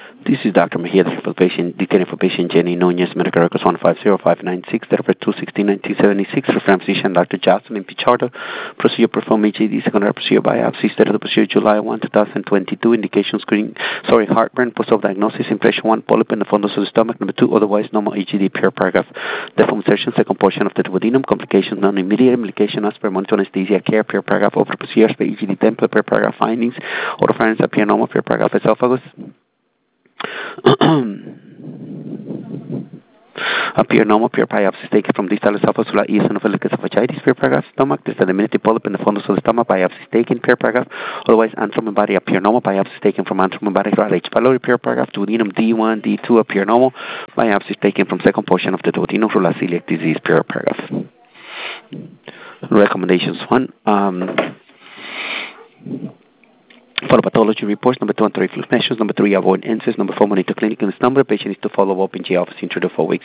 This is Dr. Mejia for patient, detailed for patient Jenny Nunez, medical records 150596, date of birth 2/16/1976, reference physician Dr. Jocelyn Pichardo, procedure performed HAD, secondary procedure biopsy, state of the procedure July 1, 2022, indication heartburn, post-op diagnosis, impression 1, polyp in the fundus of the stomach, number 2, otherwise normal HAD, pure paragraph, deform insertion, second portion of the duodenum, complications, non-immediate implication as per monitor anesthesia care, pure paragraph, over procedures by HAD template, pure paragraph findings, oropharynx appear normal, pure paragraph esophagus, appear normal, pure biopsy taken from distal esophagus, eosinophilic esophagitis, pure paragraph, stomach, distal diminutive polyp in the fundus of the stomach, biopsy taken, pure paragraph, otherwise antrum body appear normal, biopsy taken from antrum body, H. pylori, pure paragraph, duodenum D1, D2 appear normal, biopsy taken from second portion of the duodenum, celiac disease, pure paragraph. Recommendations 1. Follow pathology reports. Number 2, reflux measures. Number 3, avoid NSAIDs. Number 4, monitor clinical number. Patient is to follow up in G office in 3 to 4 weeks.